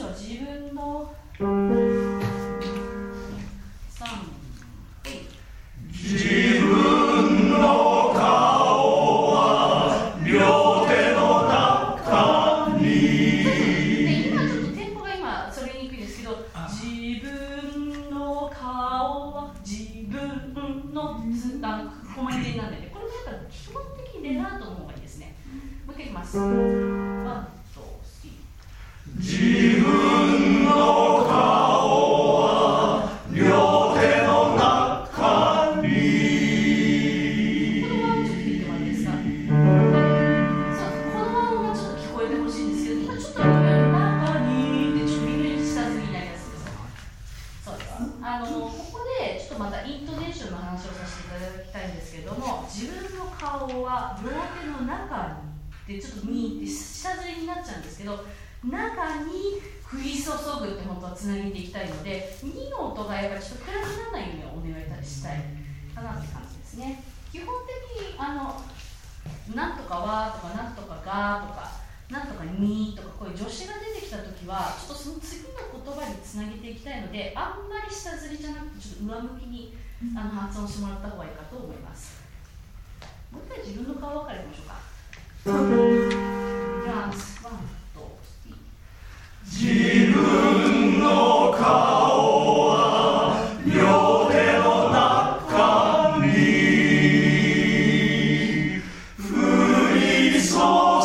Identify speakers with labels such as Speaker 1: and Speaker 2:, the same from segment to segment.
Speaker 1: う。自分の
Speaker 2: 自分の顔は両手の中に。
Speaker 1: 今ちょっとテンポが今それにくいですけど、自分の顔は自分の小前弦なんでね、これもやっぱ基本的にレナートの方がいいですね。もう一回いきます。ワン、ツー、スリー。
Speaker 2: 自分の顔は両手の中に。
Speaker 1: このワンちょっと聞いてもらっていいですか。そう、このワンがちょっと聞こえてほしいんですけど、今ちょっと中にってちょっと耳に下積みになりやすいです。そうです。ここでちょっとまたイントネーションの話をさせていただきたいんですけれども、自分の顔は両手の中にってちょっとにって下ずりになっちゃうんですけど、中に降り注ぐって本当はつなげていきたいので、2の音がやっぱりちょっと暗くならないようにお願いしたいかなって感じですね。基本的になんとかはとかなんとかがとかなんとかにとかこういう助詞が出てきたときはちょっとその次の言葉につなげていきたいので、あんまり下ずりじゃなくてちょっと上向きに発音してもらった方がいいかと思います。もう一回自分の顔分かれましょうか。フランスワンと
Speaker 2: 自分の顔は両手の中に降り注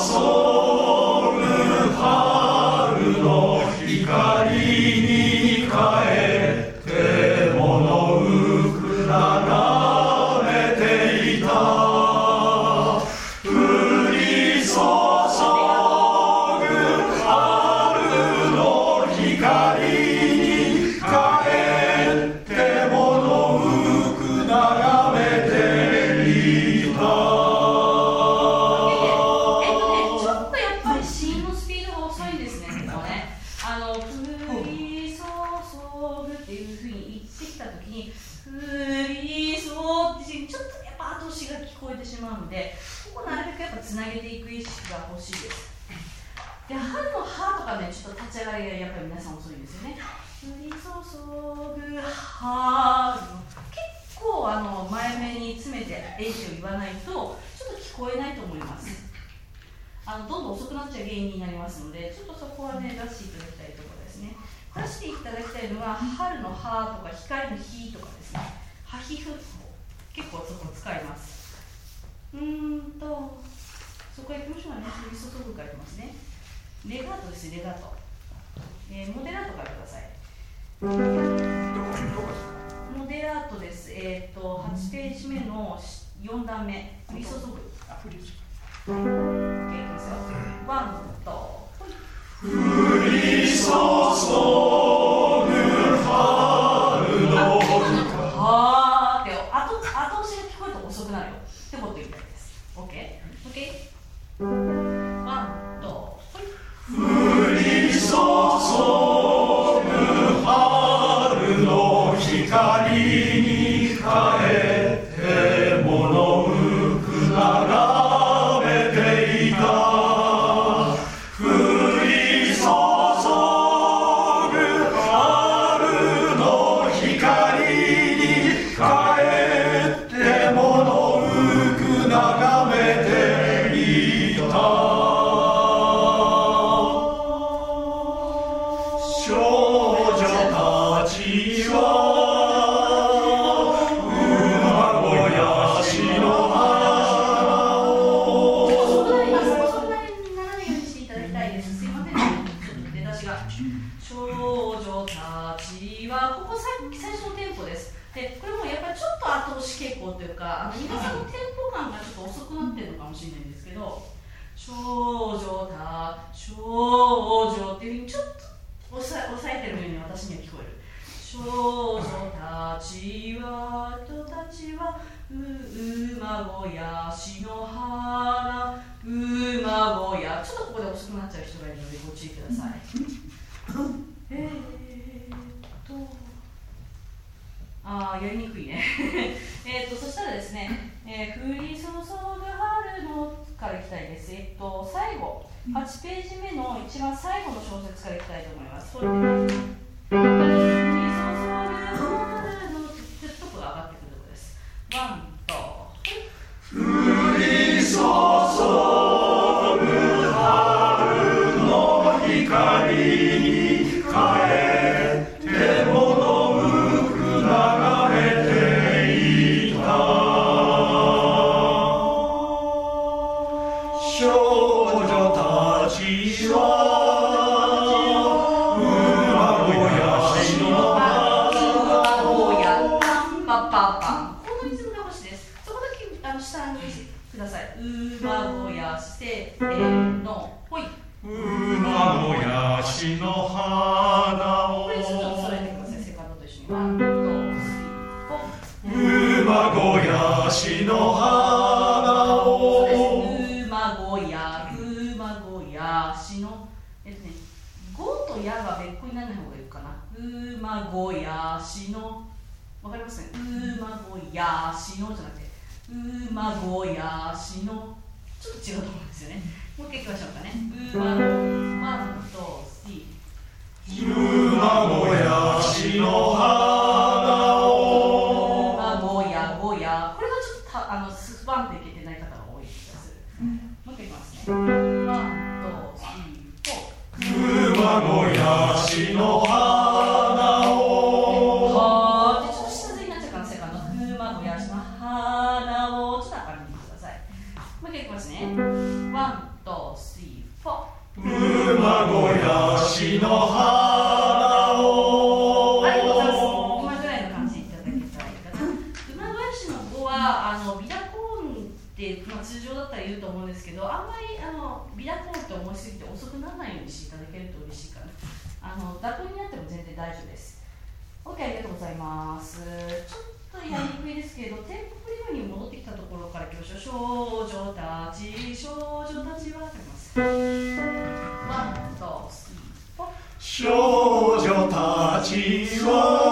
Speaker 2: ぐ春の光に変えて物うく眺めていた。降り注光に帰って物うく眺めていた。
Speaker 1: ちょっとやっぱり芯のスピードが遅いんですね。ここね。降り注ぐっていうふうに言ってきたときに、降り注ってちょっとやっぱ後押しが聞こえてしまうので、ここなるべくやっぱつなげていく意識が欲しいです。で、春の葉とかね、ちょっと立ち上がりがやっぱり皆さん遅いんですよね。降り注ぐ春の結構前目に詰めて H を言わないとちょっと聞こえないと思います。どんどん遅くなっちゃう原因になりますので、ちょっとそこはね出していただきたいところですね。出していただきたいのは春の葉とか光の日とかですね。はひふ結構そこ使います。そこへ行きましょうかね。降り注ぐからいきますね。レガートですよ、レガート。モデラートからください。モデラートです。8ページ目の4段目。降り注ぐ。OK、いきますよ。ワンと。
Speaker 2: 降り注ぐ春の
Speaker 1: はーって後押しが聞こえると遅くなるよってこと言いたいです。OK？OK？ワンと。
Speaker 2: 降り注ぐ春の光に変えて物うく眺めていた。降り注ぐ春の光に変えて物うく眺めていた。少女たちは馬小屋しの花を
Speaker 1: そんなにならないようにしていただきたいです。すいませんね、ちょっと出だしが。少女たちはここ最初のテンポです。で、これもやっぱりちょっと後押し傾向というか、皆さんのテンポ感がちょっと遅くなってるのかもしれないんですけど、少女っていうふうにちょっと抑えてるように私には聞こえる。少女たちは人たちは馬小屋しの花馬小屋、ちょっとここで遅くなっちゃう人がいるのでご注意ください。やりにくいね。そしたらですね、降り注ぐ春のからいきたいです。最後8ページ目の一番最後の小節からいきたいと思います。それでね、降り注ぐ春のトップが上がってくるところです。ワンと
Speaker 2: 降り注ぐ春の光に帰ってものむく流れていた少女たちは馬小屋しの花
Speaker 1: パパパン、このリズムが欲しいです。そこだけ下にください。馬小屋してのほい。
Speaker 2: 馬小屋しの花を
Speaker 1: これちょっと揃えてください。セカンドと一緒に。ワン、ツー、フォー。
Speaker 2: 馬小屋しの花を
Speaker 1: 馬小屋しのゴとヤが別個にならない方がいいかな。馬小屋しの、わかりますね。馬小屋しのじゃなくて馬小屋しの、ちょっと違うと思うんですよね。もう一回いきましょうかね。馬のワンとスリー。
Speaker 2: 馬小屋しの花を
Speaker 1: 馬小屋これがちょっとスワンっていけてない方が多い気がする。もう一回いきますね。ワンとスリー、フォー。
Speaker 2: 馬小屋しの花を
Speaker 1: はーってちょっと下積みになっちゃうからセカンド。馬小屋しの花をちょっと明るく見てください。もう一回いきますね。ワンとスリー、フォー。
Speaker 2: 馬小屋しの花を
Speaker 1: ありがとうございます。今ぐらいの感じでいただけたらいいかな。馬小屋しの5はビダコーンって、通常だったら言うと思うんですけど、あんまりビダコーンって思いすぎて遅くならないようにしていただけると嬉しいかな。濁音になっても全然大丈夫です。OK、ありがとうございます。ちょっとやりにくいですけど、テンポフリムに戻ってきたところからいきましょう。少女たちは書きます。ワンとスリー、フォー。
Speaker 2: 少女たちは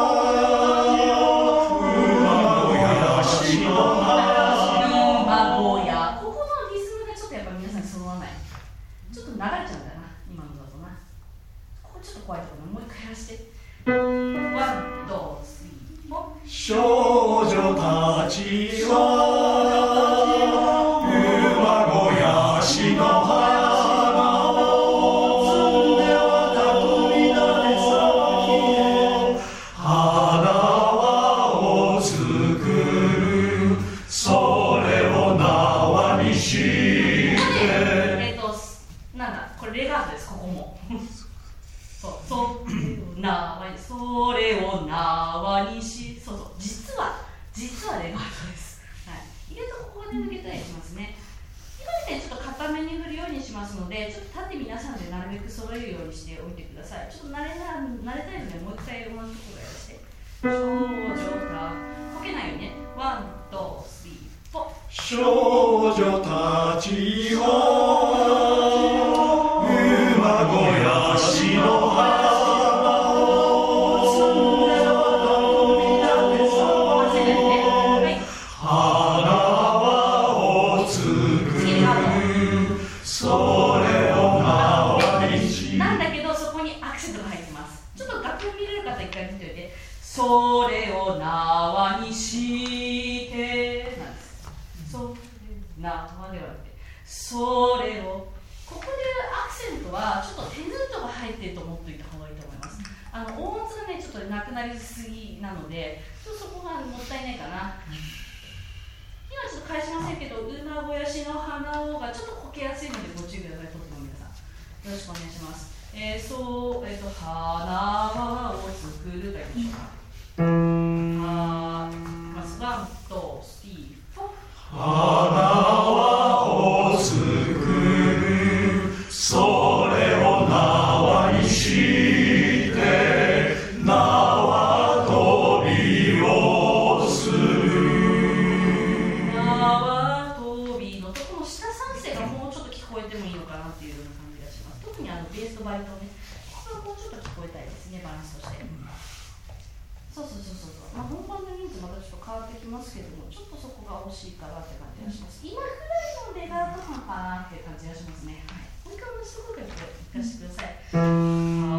Speaker 2: 馬小屋しの花
Speaker 1: 馬小屋、ここのリズムがちょっとやっぱ皆さんに揃わない。ちょっと流れちゃうんだよな、今のだとな。ここちょっと怖いところ、もう一回やらせて。ワン、ツー、スリー、フォー。
Speaker 2: 少女たちは馬小屋しの花を摘んでは飛び出さ花輪を作るそれを縄にして
Speaker 1: なんだ、これレガートです、ここも。それを縄にし、実はレガートです。はい、意外とここで抜けたりしますね。今みたいにちょっと固めに振るようにしますので、ちょっと縦皆さんでなるべく揃えるようにしておいてください。ちょっと慣れたいので、もう一回同じところやらせて。少女た、こけないようにね。ワン、ツー、スリー、フォー。
Speaker 2: 少女たちは馬小屋しの花を摘んでは飛び出さ花輪を作るそれを縄にし
Speaker 1: なんだけど、そこにアクセントが入ってます。ちょっと楽譜見れる方一回見ておいて。それを縄にしてなんです。縄ではなくて、それを、ここでアクセントはちょっと手ヌートが入ってると思っておいた方がいいと思います。音圧がね、ちょっとなくなりすぎなので、ちょっとそこがもったいないかな。今ちょっと返しませんけど、馬小屋しの花をがちょっとこけやすいのでご注意ください。とっても皆さんよろしくお願いします。花輪を作るがいいでしょうか。まずワン、ツー、スリー、フォー。
Speaker 2: 花輪を作るそれを縄にして縄跳びをする
Speaker 1: 縄跳びのとこの下3声がもうちょっと聞こえてもいいのかなっていうような感じがします。特にベースとバリトンね、ここはもうちょっと聞こえたいですね、バランスとして。そう、本番の人数またちょっと変わってきますけども、ちょっとそこが惜しいかなって感じがします。今くらいのレガート感かなっていう感じがしますね。はい、もう一回同じところで聞かせてください。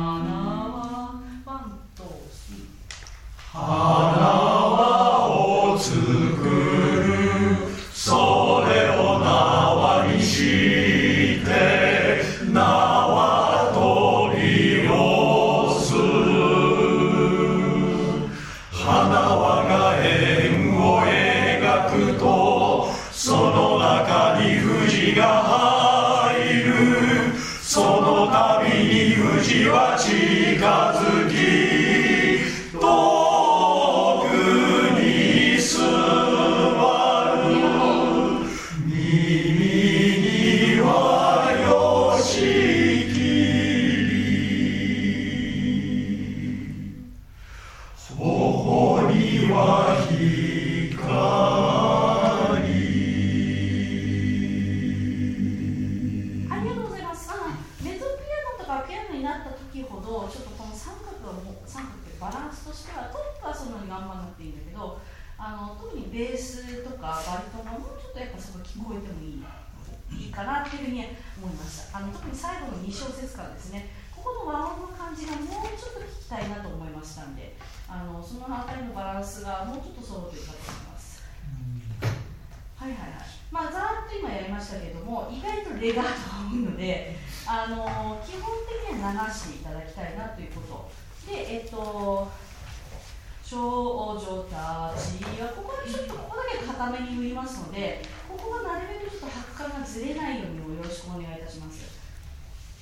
Speaker 2: 日は近づき遠くに住まう耳にはよしきり頬には
Speaker 1: ちょっとこの三角ってバランスとしてはトップはそんなに頑張らなくていいんだけど特にベースとかバリトンがもうちょっとやっぱそこ聞こえてもいいかなっていうふうに思いました。特に最後の2小節からですねここの和音の感じがもうちょっと聞きたいなと思いましたんでそのあたりのバランスがもうちょっと揃っているかと思います。はいはいはい。まあざーっと今やりましたけれども意外とレガートが多いので基本的には流していただきたいなということで少女たちはここにちょっとここだけ固めに言いますのでここがなるべくちょっと拍感がずれないようにもよろしくお願いいたします。